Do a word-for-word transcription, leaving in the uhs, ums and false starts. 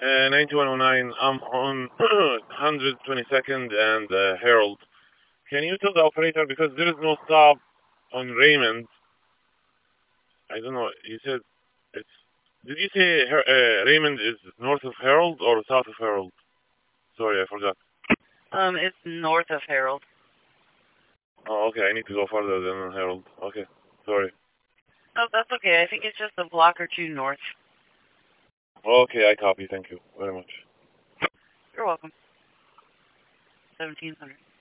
Uh, ninety-one oh nine, I'm on one hundred twenty-second and uh, Herald. Can you tell the operator, because there is no stop on Raymond. I don't know, you said it's... Did you say Her- uh, Raymond is north of Herald or south of Herald? Sorry, I forgot. Um, it's north of Herald. Oh, okay, I need to go further than Herald. Okay, sorry. Oh, that's okay. I think it's just a block or two north. Okay, I copy. Thank you very much. You're welcome. seventeen hundred.